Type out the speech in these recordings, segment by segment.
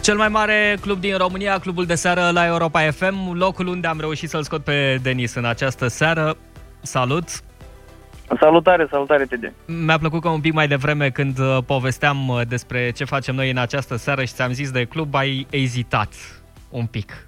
Cel mai mare club din România, clubul de seară la Europa FM, locul unde am reușit să-l scot pe Denis în această seară. Salut! Salutare, Tede. Mi-a plăcut că un pic mai devreme, când povesteam despre ce facem noi în această seară și ți-am zis de club, ai ezitat un pic.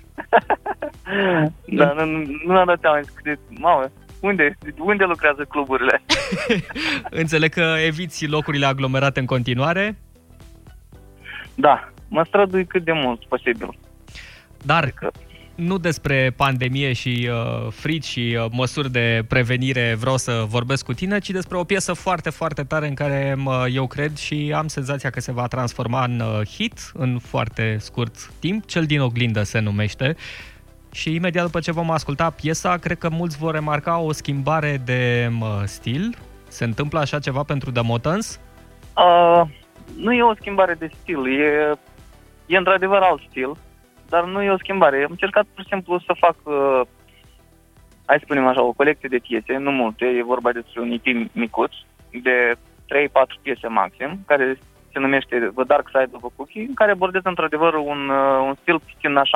Da, nu am dat seama. Mamă, unde lucrează cluburile? Înțeleg că eviți locurile aglomerate în continuare? Da, mă strădui cât de mult posibil. Dar nu despre pandemie și frici și măsuri de prevenire vreau să vorbesc cu tine, ci despre o piesă foarte, foarte tare în care eu cred și am senzația că se va transforma în hit în foarte scurt timp. Cel din oglindă se numește. Și imediat după ce vom asculta piesa, cred că mulți vor remarca o schimbare de stil. Se întâmplă așa ceva pentru The Motans? Nu e o schimbare de stil, e într-adevăr alt stil, dar nu e o schimbare. Am încercat pur și simplu să fac, hai să spunem așa, o colecție de piese, nu multe, e vorba despre un EP micuț, de 3-4 piese maxim, care se numește The Dark Side of a Cookie, în care abordează într-adevăr un stil puțin așa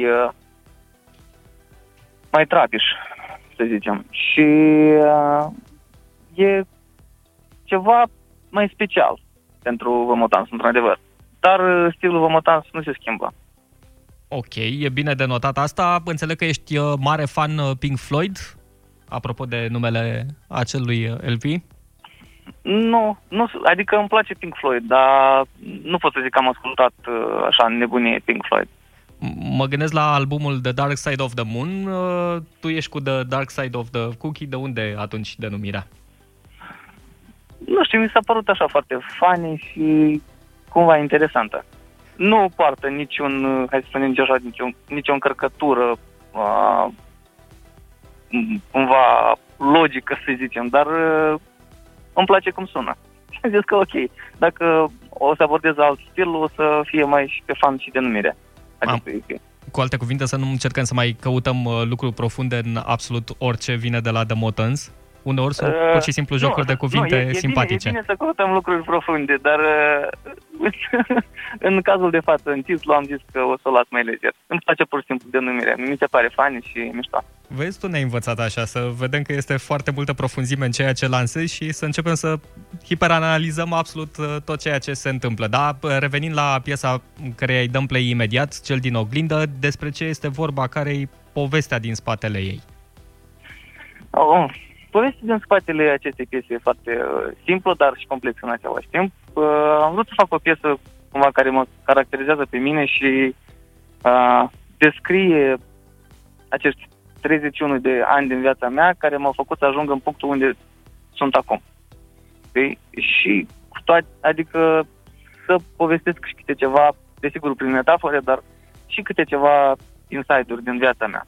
mai trapiș, să zicem. Și e ceva mai special pentru The Motans, într-adevăr. Dar stilul The Motans nu se schimbă. Ok, e bine de notat asta. Înțeleg că ești mare fan Pink Floyd, apropo de numele acelui LP. Nu, adică îmi place Pink Floyd, dar nu pot să zic că am ascultat așa în nebunie Pink Floyd. Mă gândesc la albumul The Dark Side of the Moon. Tu ești cu The Dark Side of the Cookie. De unde atunci denumirea? Nu știu, mi s-a părut așa foarte funny și cumva interesantă. Nu poartă niciun, hai să spunem așa, nicio încărcătură cumva logică, să zicem, dar îmi place cum sună. Și am zis că ok, dacă o să abordez alt stil, o să fie mai și pe fan și denumirea. Cu alte cuvinte, să nu încercăm să mai căutăm lucruri profunde în absolut orice vine de la The Motans? Uneori sunt pur și simplu jocuri de cuvinte simpatice. E bine să căutăm lucruri profunde, dar în cazul de față, în titlu, am zis că o să o las mai leger. Îmi place pur și simplu denumirea. Mi se pare funny și mișto. Vezi, tu ne-ai învățat așa, să vedem că este foarte multă profunzime în ceea ce lansezi și să începem să hiperanalizăm absolut tot ceea ce se întâmplă. Da, revenind la piesa care îi dăm play imediat, Cel din oglindă, despre ce este vorba, care-i povestea din spatele ei? Povestea din spatele acestei piese e foarte simplă, dar și complexă în același timp. Am vrut să fac o piesă cumva care mă caracterizează pe mine și descrie acești 31 de ani din viața mea care m-au făcut să ajung în punctul unde sunt acum. Okay? Și adică să povestesc și câte ceva, desigur prin metafore, dar și câte ceva insight-uri din viața mea.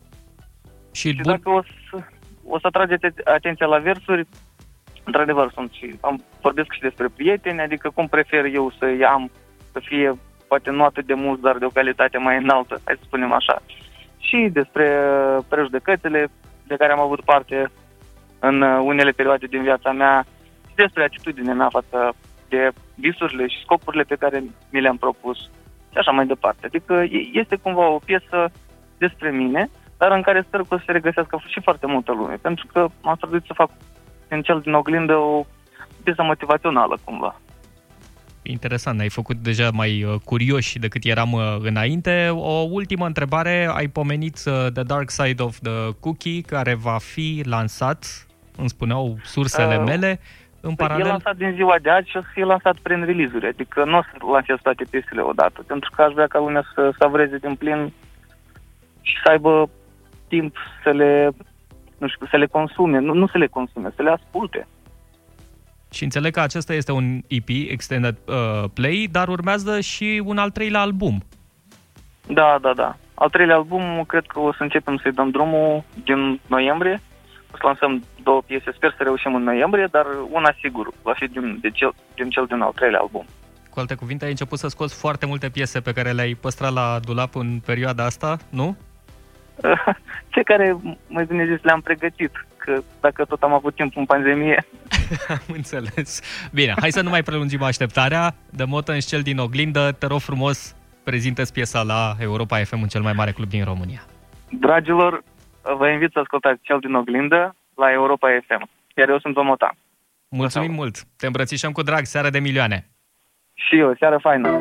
Și dacă o să atrageți atenția la versuri, într-adevăr vorbesc și despre prieteni, adică cum prefer eu să am, să fie poate nu atât de mult, dar de o calitate mai înaltă, hai să spunem așa. Și despre prejudecățile de care am avut parte în unele perioade din viața mea și despre atitudinea mea față de visurile și scopurile pe care mi le-am propus și așa mai departe. Adică este cumva o piesă despre mine, dar în care sper că o să se regăsească și foarte multă lume, pentru că m-am străduit să fac în Cel din oglindă o piesă motivațională, cumva. Interesant, ne-ai făcut deja mai curioși decât eram înainte. O ultimă întrebare, ai pomenit The Dark Side of the Cookie, care va fi lansat, îmi spuneau sursele mele, în paralel. E lansat din ziua de azi și o să fie lansat prin release-uri, adică nu o să lansez toate piesele odată, pentru că aș vrea ca lumea să savoreze din plin și să aibă timp să le consume, nu să le consume, să le asculte. Și înțeleg că acesta este un EP, Extended Play, dar urmează și un al treilea album. Da. Al treilea album, cred că o să începem să-i dăm drumul din noiembrie. O să lansăm 2 piese, sper să reușim în noiembrie, dar una sigur va fi din cel din al treilea album. Cu alte cuvinte, ai început să scoți foarte multe piese pe care le-ai păstrat la dulap în perioada asta, nu? Ce care, mai bine zis, le-am pregătit că dacă tot am avut timp în pandemie. Am înțeles. Bine, hai să nu mai prelungim așteptarea. The Motans, cel din oglindă, te rog frumos, prezintă-ți piesa la Europa FM, în cel mai mare club din România. Dragilor, vă invit să ascultați Cel din oglindă la Europa FM. Iar eu sunt The Motan. Mulțumim mult! Te îmbrățișăm cu drag, seară de milioane! Și eu, seară faină!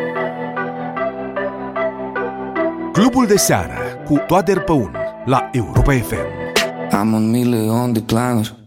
Clubul de seară cu Toader Păun la Europa FM. Am un milion de planuri,